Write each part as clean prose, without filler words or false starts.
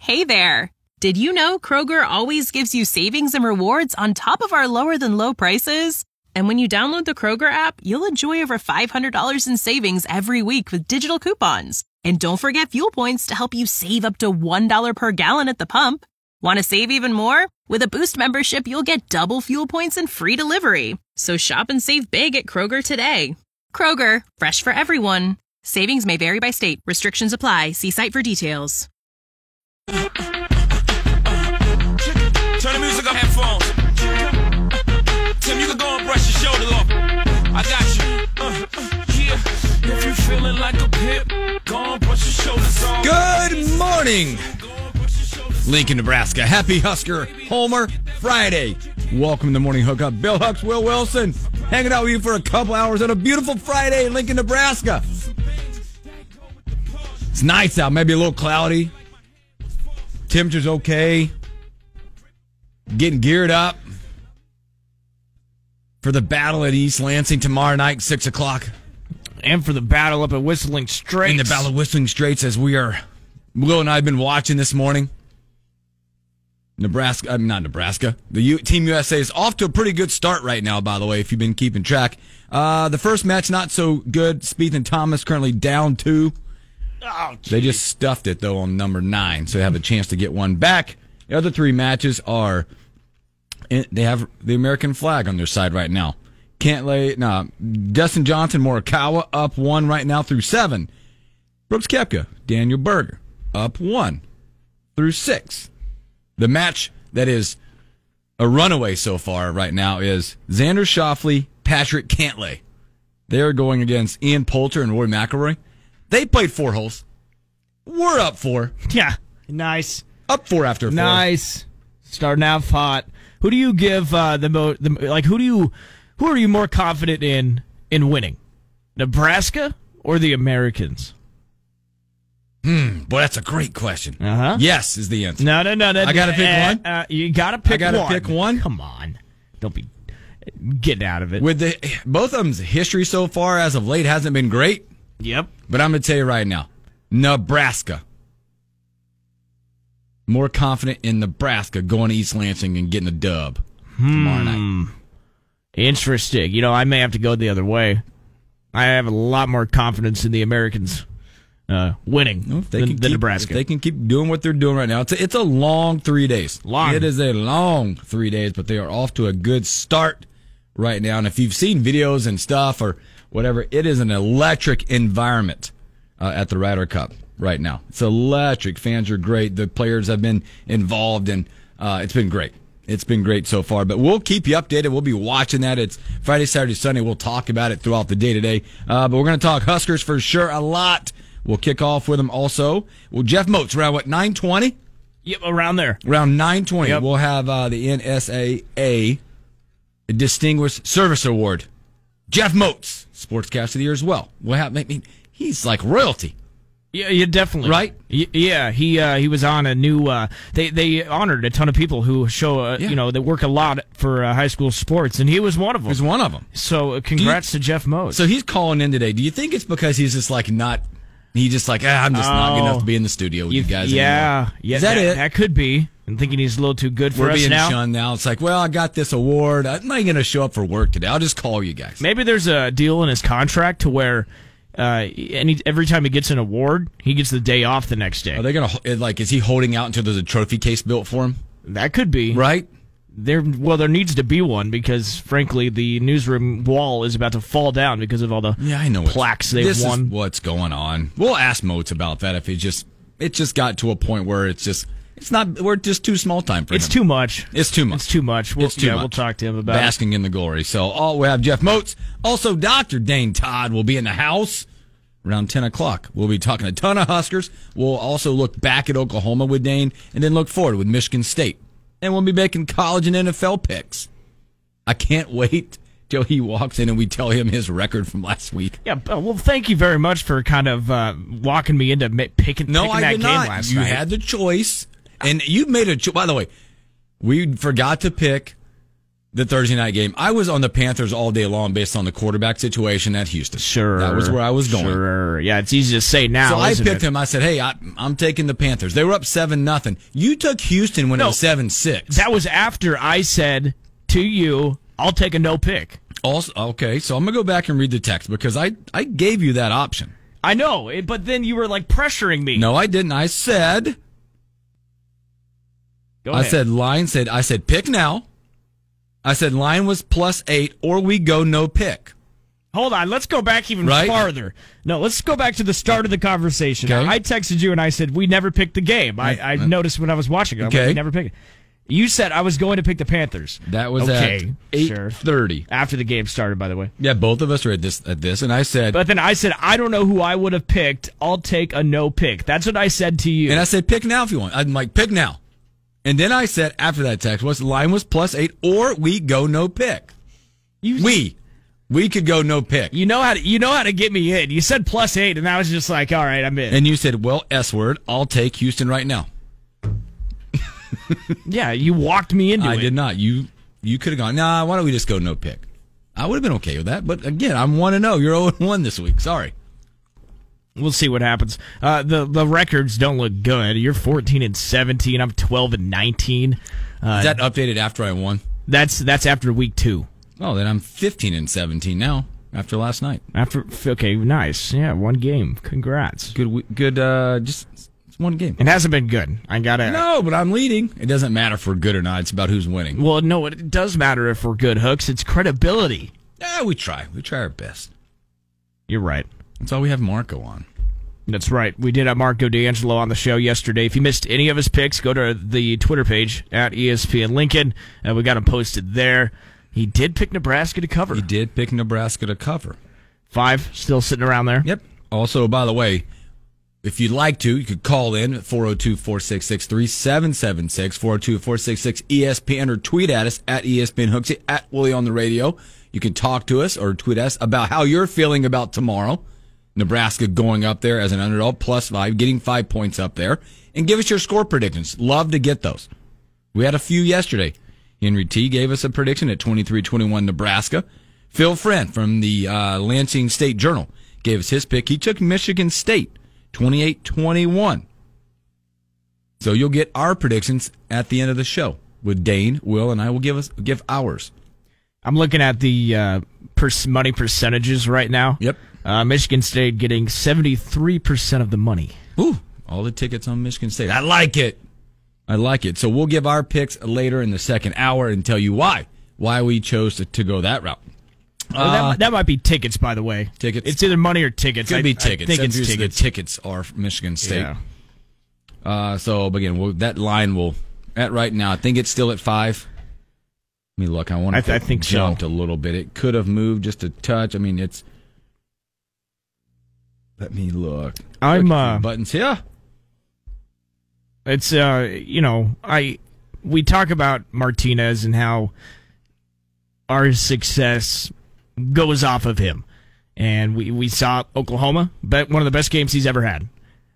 Hey there! Did you know Kroger always gives you savings and rewards on top of our lower-than-low prices? And when you download the Kroger app, you'll enjoy over $500 in savings every week with digital coupons. And don't forget fuel points to help you save up to $1 per gallon at the pump. Want to save even more? With a Boost membership, you'll get double fuel points and free delivery. So shop and save big at Kroger today. Kroger, fresh for everyone. Savings may vary by state. Restrictions apply. See site for details. Turn the music up, headphones. Tim, you can go and brush your shoulder off. I got you. Yeah. If you feeling like a pimp, go and brush your shoulders off. Good morning, Lincoln, Nebraska. Happy Husker Homer Friday. Welcome to the Morning Hookup. Bill Hucks, Will Wilson, hanging out with you for a couple hours on a beautiful Friday in Lincoln, Nebraska. It's nice out, maybe a little cloudy. Temperature's okay. Getting geared up for the battle at East Lansing tomorrow night, 6 o'clock. And for the battle up at Whistling Straits. In the battle of Whistling Straits, as Will and I have been watching this morning. The Team USA is off to a pretty good start right now, by the way, if you've been keeping track. The first match, not so good. Spieth and Thomas currently down 2. Oh, they just stuffed it, though, on number 9, so they have a chance to get one back. The other 3 matches they have the American flag on their side right now. Dustin Johnson, Morikawa, up 1 right now through 7. Brooks Koepka, Daniel Berger, up 1 through 6. The match that is a runaway so far right now is Xander Schauffele, Patrick Cantlay. They are going against Ian Poulter and Rory McIlroy. They played 4 holes. We're up 4. Yeah, nice. Up 4 after 4. Nice. Starting out hot. Who do you give who are you more confident in winning? Nebraska or the Americans? Boy, that's a great question. Uh-huh. Yes is the answer. No. I got to pick one? You got to pick one. I got to pick one? Come on. Don't be getting out of it. With both of them's history so far as of late hasn't been great. Yep. But I'm going to tell you right now, Nebraska. More confident in Nebraska going to East Lansing and getting a dub tomorrow night. Interesting. I may have to go the other way. I have a lot more confidence in the Americans winning than Nebraska. If they can keep doing what they're doing right now. It's a long 3 days. It is a long 3 days, but they are off to a good start right now. And if you've seen videos and stuff or whatever, it is an electric environment at the Ryder Cup right now. It's electric. Fans are great. The players have been involved, and it's been great. It's been great so far, but we'll keep you updated. We'll be watching that. It's Friday, Saturday, Sunday. We'll talk about it throughout the day today, but we're going to talk Huskers for sure a lot. We'll kick off with them also. Well, Jeff Moats, around 9:20? Yep, around there. Around 9:20. Yep. We'll have the NSAA Distinguished Service Award. Jeff Moats, Sportscast of the Year as well. We'll have, he's like royalty. Yeah, definitely. Right? Yeah, he was on a new. They honored a ton of people who show, that work a lot for high school sports, and he was one of them. He was one of them. So congrats to Jeff Moats. So he's calling in today. Do you think it's because he's just like not? He's just like, I'm just not good enough to be in the studio with you guys anymore. Yeah. Is that it? That could be. I'm thinking he's a little too good for us being now. shunned now. It's like, well, I got this award. I'm not going to show up for work today. I'll just call you guys. Maybe there's a deal in his contract to where every time he gets an award, he gets the day off the next day. Are they going to, is he holding out until there's a trophy case built for him? That could be. Right? There needs to be one because, frankly, the newsroom wall is about to fall down because of all the plaques they've won. This is what's going on. We'll ask Moats about that if it just got to a point where we're just too small time for him. It's too much. It's too much. It's too much. We'll talk to him about basking in the glory. So we'll have Jeff Moats. Also, Dr. Dane Todd will be in the house around 10 o'clock. We'll be talking a ton of Huskers. We'll also look back at Oklahoma with Dane and then look forward with Michigan State. And we'll be making college and NFL picks. I can't wait till he walks in and we tell him his record from last week. Yeah, well, thank you very much for kind of walking me into picking that game last night. You had the choice, and you made a choice. By the way, we forgot to pick the Thursday night game. I was on the Panthers all day long based on the quarterback situation at Houston. Sure. That was where I was going. Sure. Yeah, it's easy to say now. So I picked him. I said, hey, I'm taking the Panthers. They were up 7-0. You took Houston when it was 7-6. That was after I said to you, I'll take a no pick. Also, okay, so I'm going to go back and read the text because I gave you that option. I know, but then you were like pressuring me. No, I didn't. I said, I said pick now. I said line was +8 or we go no pick. Hold on, let's go back even farther. No, let's go back to the start of the conversation. Okay. I texted you and I said, we never picked the game. I noticed when I was watching it. Okay. We never picked it. You said I was going to pick the Panthers. That was at 8:30. After the game started, by the way. Yeah, both of us were at this, and I said... But then I said, I don't know who I would have picked. I'll take a no pick. That's what I said to you. And I said, pick now if you want. I'm like, pick now. And then I said, after that text, line was +8 or we go no pick. We could go no pick. You know how to get me in. You said +8, and I was just like, all right, I'm in. And you said, well, S word, I'll take Houston right now. Yeah, you walked me into it. I did not. You could have gone, nah, why don't we just go no pick? I would have been okay with that. But again, I'm 1-0. You're 0-1 this week. Sorry. We'll see what happens. The records don't look good. You're 14-17. I'm 12-19. Is that updated after I won? That's after week 2. Oh, then I'm 15-17 now after last night. Okay, nice. Yeah, one game. Congrats. Good. Just one game. It hasn't been good. No, but I'm leading. It doesn't matter if we're good or not. It's about who's winning. Well, no, it does matter if we're good, Hooks. It's credibility. Yeah, we try. We try our best. You're right. That's why we have Marco on. That's right. We did have Marco D'Angelo on the show yesterday. If you missed any of his picks, go to the Twitter page at ESPN Lincoln. We got him posted there. He did pick Nebraska to cover. 5 still sitting around there. Yep. Also, by the way, if you'd like to, you could call in at 402-466-3776, 402-466-ESPN, or tweet at us at ESPN Hooksy, at Willie on the radio. You can talk to us or tweet us about how you're feeling about tomorrow. Nebraska going up there as an underdog, +5, getting 5 points up there. And give us your score predictions. Love to get those. We had a few yesterday. Henry T. gave us a prediction at 23-21 Nebraska. Phil Friend from the Lansing State Journal gave us his pick. He took Michigan State, 28-21. So you'll get our predictions at the end of the show with Dane, Will, and I will give ours. I'm looking at the money percentages right now. Yep. Michigan State getting 73% of the money. Ooh, all the tickets on Michigan State. I like it. So we'll give our picks later in the second hour and tell you why we chose to go that route. That might be tickets, by the way. Tickets. It's either money or tickets. Could be tickets. I think it's tickets. The tickets are Michigan State. Yeah. So again, that line will at right now. I think it's still at 5. Let me look. I think jumped a little bit. It could have moved just a touch. I mean, it's. Let me look. Buttons here. It's we talk about Martinez and how our success goes off of him, and we saw Oklahoma, one of the best games he's ever had.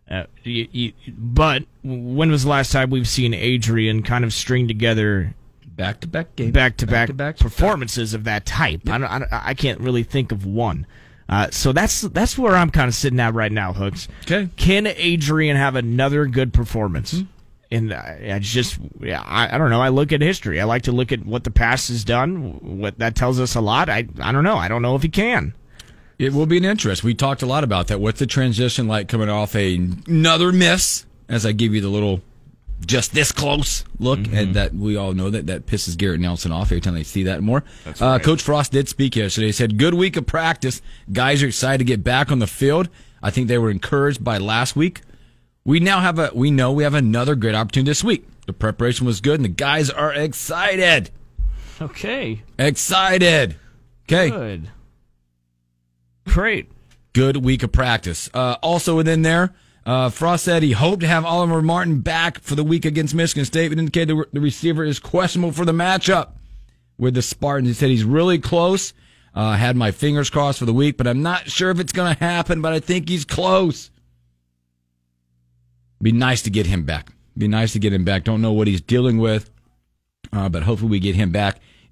But when was the last time we've seen Adrian kind of string together back-to-back games, back-to-back performances of that type? Yep. I can't really think of one. So that's where I'm kind of sitting at right now, Hooks. Okay. Can Adrian have another good performance? Mm-hmm. And I don't know. I look at history. I like to look at what the past has done. What that tells us a lot. I don't know. I don't know if he can. It will be an interest. We talked a lot about that. What's the transition like coming off another miss? As I give you the little just this close look, and that we all know that pisses Garrett Nelson off every time they see that more. That's right. Coach Frost did speak yesterday. He said, good week of practice. Guys are excited to get back on the field. I think they were encouraged by last week. We know we have another great opportunity this week. The preparation was good, and the guys are excited. Okay. Excited. Okay. Good. Great. Good week of practice. Also within there, Frost said he hoped to have Oliver Martin back for the week against Michigan State, but indicated the receiver is questionable for the matchup with the Spartans. He said he's really close. Had my fingers crossed for the week, but I'm not sure if it's going to happen, but I think he's close. Be nice to get him back. Don't know what he's dealing with, but hopefully we get him back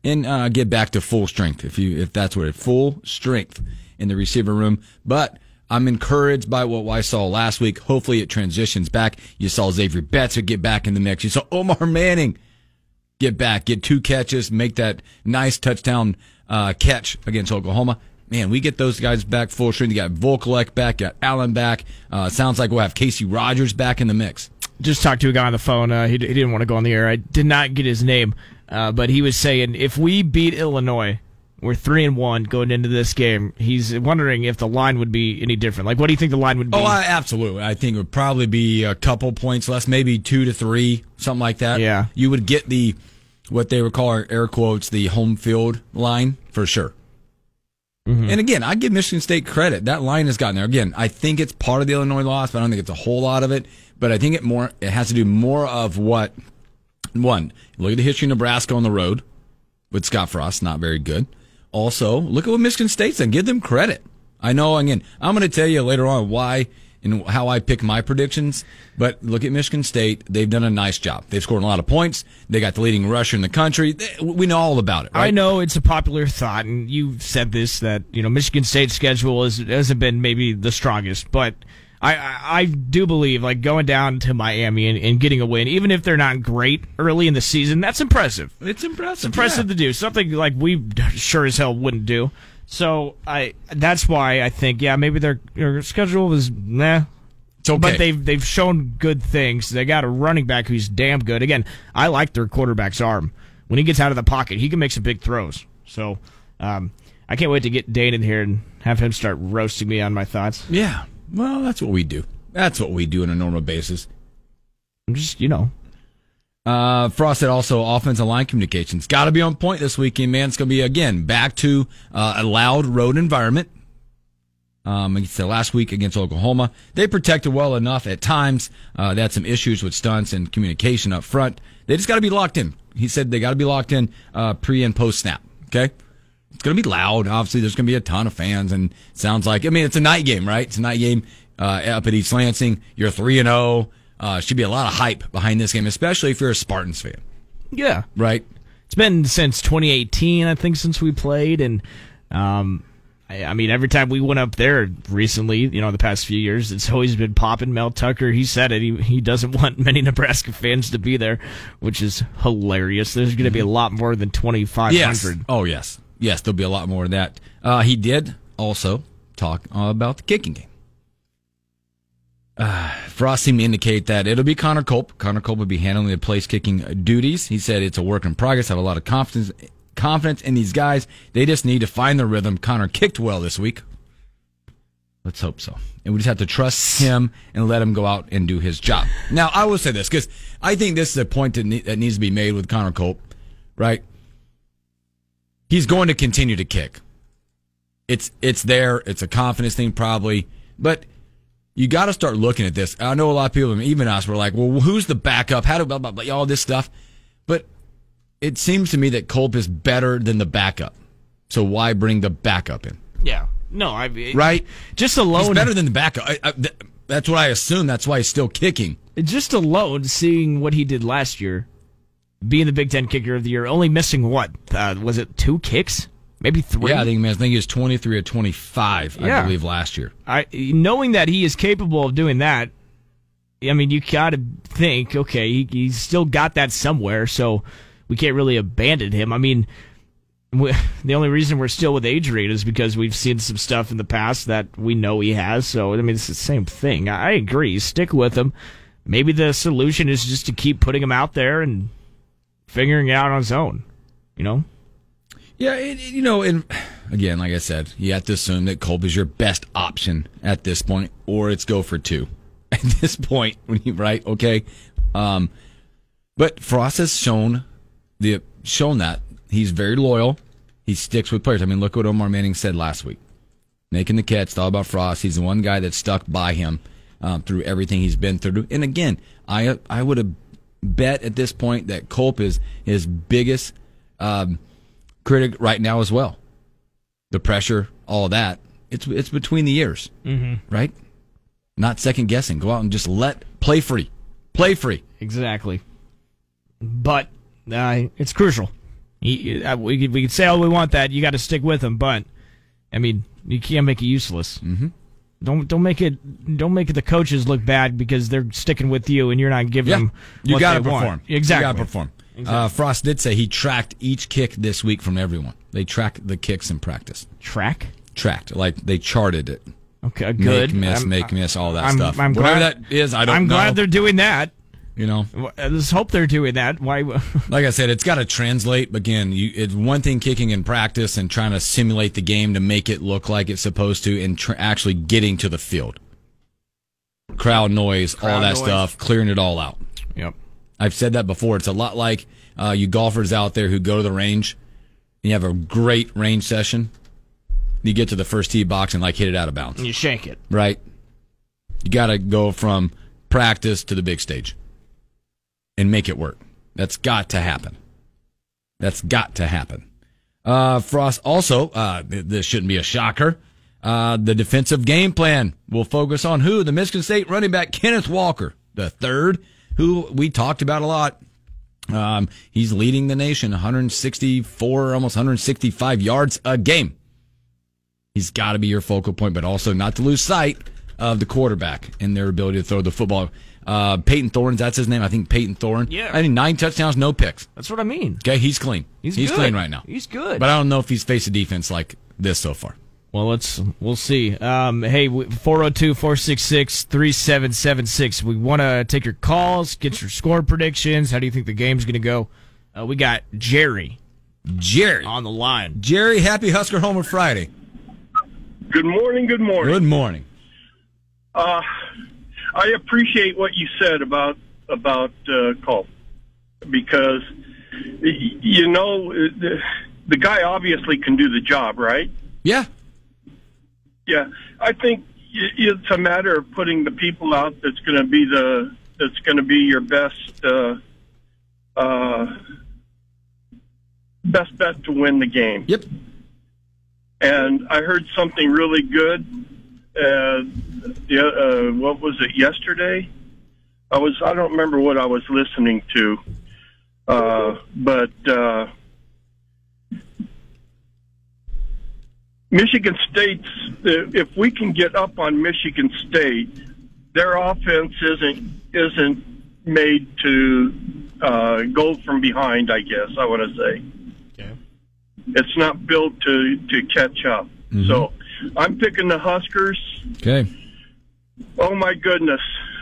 and get back to full strength if that's what full strength in the receiver room. But I'm encouraged by what I saw last week. Hopefully it transitions back. You saw Xavier Betts get back in the mix. You saw Omar Manning get back, get 2 catches, make that nice touchdown catch against Oklahoma. Man, we get those guys back full strength. You got Vokalek back, got Allen back. Sounds like we'll have Casey Rogers back in the mix. Just talked to a guy on the phone. He didn't want to go on the air. I did not get his name, but he was saying if we beat Illinois, we're 3-1 going into this game. He's wondering if the line would be any different. Like, what do you think the line would be? Oh, absolutely. I think it would probably be a couple points less, maybe 2 to 3, something like that. Yeah. You would get what they would call, air quotes, the home field line for sure. Mm-hmm. And again, I give Michigan State credit. That line has gotten there. Again, I think it's part of the Illinois loss, but I don't think it's a whole lot of it. But I think it has to do more of what, one, look at the history of Nebraska on the road with Scott Frost, not very good. Also, look at what Michigan State's done. Give them credit. I know, again, I'm going to tell you later on why and how I pick my predictions, but look at Michigan State. They've done a nice job. They've scored a lot of points. They got the leading rusher in the country. We know all about it, right? I know it's a popular thought, and you've said this, that Michigan State's schedule hasn't been maybe the strongest, but I do believe, like, going down to Miami and getting a win, even if they're not great early in the season, that's impressive. It's impressive. It's impressive to do. Something like we sure as hell wouldn't do. So that's why I think, maybe their schedule is nah. It's okay. But they've shown good things. They got a running back who's damn good. Again, I like their quarterback's arm. When he gets out of the pocket, he can make some big throws. So I can't wait to get Dane in here and have him start roasting me on my thoughts. Yeah. Well, that's what we do. That's what we do on a normal basis. I'm just, Frost said also offensive line communications. Got to be on point this weekend, man. It's going to be, again, back to a loud road environment. Like you said, last week against Oklahoma, they protected well enough at times. They had some issues with stunts and communication up front. They just got to be locked in. He said they got to be locked in pre and post snap. Okay? It's going to be loud. Obviously, there's going to be a ton of fans, and it sounds like, it's a night game, right? It's a night game up at East Lansing. You're 3-0. Should be a lot of hype behind this game, especially if you're a Spartans fan. Yeah. Right? It's been since 2018, I think, since we played, and every time we went up there recently, the past few years, it's always been popping. Mel Tucker, he said it. He doesn't want many Nebraska fans to be there, which is hilarious. There's going to be a lot more than 2,500. Yes. Oh, yes. Yes, there'll be a lot more of that. He did also talk about the kicking game. Frost seemed to indicate that it'll be Connor Culp. Connor Culp will be handling the place kicking duties. He said it's a work in progress. I have a lot of confidence in these guys. They just need to find their rhythm. Connor kicked well this week. Let's hope so. And we just have to trust him and let him go out and do his job. Now, I will say this, because I think this is a point that needs to be made with Connor Culp, right? He's going to continue to kick. It's there. It's a confidence thing probably. But you got to start looking at this. I know a lot of people, even us, were like, well, who's the backup? How do blah, blah, blah, all this stuff? But it seems to me that Culp is better than the backup. So why bring the backup in? Yeah. No, right? Just alone. He's better than the backup. That's what I assume. That's why he's still kicking. Just alone, seeing what he did last year, being the Big Ten kicker of the year, only missing what? Was it 2 kicks? Maybe 3? Yeah, I think he was 23 or 25, I believe, last year. Knowing that he is capable of doing that, you got to think, okay, he's still got that somewhere, so we can't really abandon him. The only reason we're still with Adrian is because we've seen some stuff in the past that we know he has, so, it's the same thing. I agree. Stick with him. Maybe the solution is just to keep putting him out there and figuring it out on his own, Yeah, and again, like I said, you have to assume that Culp is your best option at this point, or it's go for 2 at this point. Right? Okay. But Frost has shown that he's very loyal. He sticks with players. Look what Omar Manning said last week. Making the catch, it's all about Frost. He's the one guy that stuck by him through everything he's been through. And again, I would have bet at this point that Culp is his biggest critic right now as well. The pressure, all of that. It's between the ears, right? Not second guessing. Go out and just play free. Play free. Exactly. But it's crucial. We can say all we want that you got to stick with him, but I mean you can't make it useless. Mm-hmm. Don't make it the coaches look bad because they're sticking with you and you're not giving them. You got to perform. Exactly. You got to perform. Exactly. Frost did say he tracked each kick this week from everyone. They track the kicks in practice. Tracked, like they charted it. Okay, good. Make miss, all that stuff. I'm Whatever glad, that is, I don't know. I'm glad they're doing that. You know, let's hope they're doing that. Why? Like I said, it's got to translate. Again, it's one thing kicking in practice and trying to simulate the game to make it look like it's supposed to, and actually getting to the field. Crowd noise, all that stuff, clearing it all out. Yep. I've said that before. It's a lot like you golfers out there who go to the range and you have a great range session. You get to the first tee box and hit it out of bounds. You shank it. Right? You got to go from practice to the big stage and make it work. That's got to happen. Frost also, this shouldn't be a shocker, the defensive game plan will focus on who? The Michigan State running back Kenneth Walker, the third, who we talked about a lot. He's leading the nation, 164, almost 165 yards a game. He's got to be your focal point, but also not to lose sight of the quarterback and their ability to throw the football. Peyton Thorne, that's his name. I think Peyton Thorne. Yeah. 9 touchdowns, no picks. That's what I mean. Okay, he's clean. He's good. Clean right now. He's good. But I don't know if he's faced a defense like this so far. Well, we'll see. Hey, 402-466-3776. We want to take your calls, get your score predictions. How do you think the game's going to go? We got Jerry on the line. Jerry, happy Husker Homer Friday. Good morning. Good morning. I appreciate what you said about Culp, because the guy obviously can do the job, right? Yeah. Yeah, I think it's a matter of putting the people out that's going to be your best bet to win the game. Yep. And I heard something really good. What was it, yesterday? I don't remember what I was listening to, but Michigan State's. If we can get up on Michigan State, their offense isn't made to go from behind. I guess I want to say. Okay. It's not built to catch up. Mm-hmm. So I'm picking the Huskers. Okay. Oh my goodness,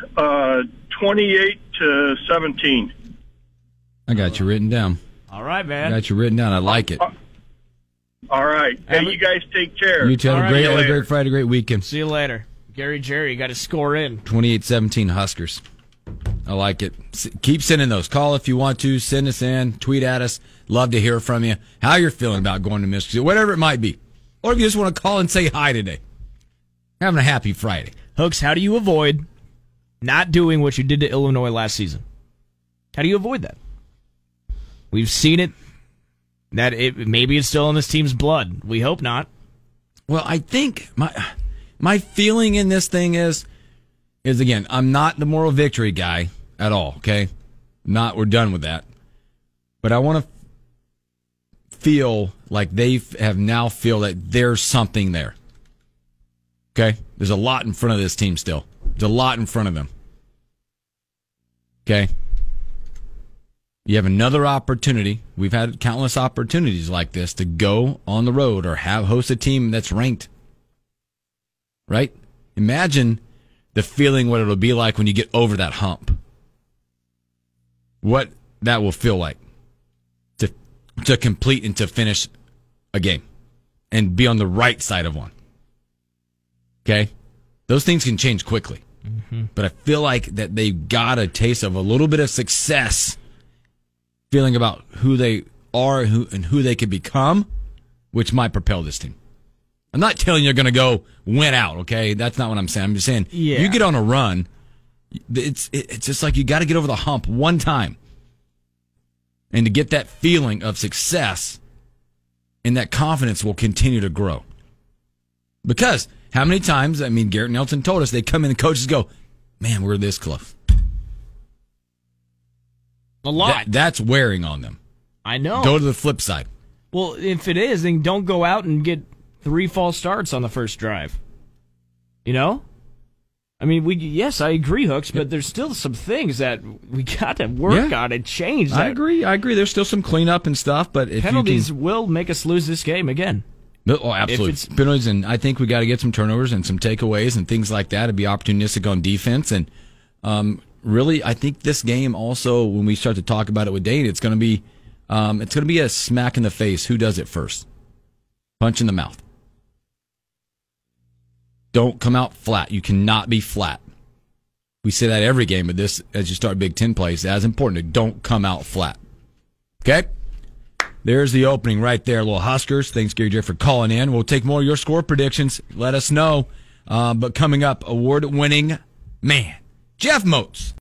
28-17. I got you written down. All right, man. I got you written down. I like it. All right. Hey, you guys take care. You too. Have a great Friday, great weekend. See you later. Jerry, you got to score in. 28-17 Huskers. I like it. Keep sending those. Call if you want to. Send us in. Tweet at us. Love to hear from you. How you're feeling about going to Michigan, whatever it might be. Or if you just want to call and say hi today. Having a happy Friday. Hooks, how do you avoid not doing what you did to Illinois last season? How do you avoid that? We've seen it. Maybe it's still in this team's blood. We hope not. Well, I think my feeling in this thing is again, I'm not the moral victory guy at all, okay? We're done with that. But I want to feel like they have now feel that there's something there. Okay? There's a lot in front of this team still. There's a lot in front of them. Okay? You have another opportunity. We've had countless opportunities like this to go on the road or host a team that's ranked. Right? Imagine the feeling what it'll be like when you get over that hump. What that will feel like to complete and to finish a game and be on the right side of one. Okay? Those things can change quickly. Mm-hmm. But I feel like that they got a taste of a little bit of success, feeling about who they are and who they could become, which might propel this team. I'm not telling you you're going to go win out, okay? That's not what I'm saying. I'm just saying you get on a run, it's just like you got to get over the hump one time. And to get that feeling of success, and that confidence will continue to grow. Because how many times, Garrett Nelson told us, they come in and coaches go, man, we're this close. A lot. That's wearing on them. I know. Go to the flip side. Well, if it is, then don't go out and get 3 false starts on the first drive. You know? I mean, yes, I agree, Hooks, but there's still some things that we got to work on and change. I agree. There's still some cleanup and stuff, but if penalties will make us lose this game again. Oh, absolutely. Penalties, and I think we got to get some turnovers and some takeaways and things like that to be opportunistic on defense. And really, I think this game also, when we start to talk about it with Dane, it's going to be a smack in the face. Who does it first? Punch in the mouth. Don't come out flat. You cannot be flat. We say that every game, but this, as you start Big Ten plays, as important to don't come out flat. Okay? There's the opening right there, little Huskers. Thanks, Gary J, for calling in. We'll take more of your score predictions. Let us know. But coming up, award-winning man, Jeff Moats.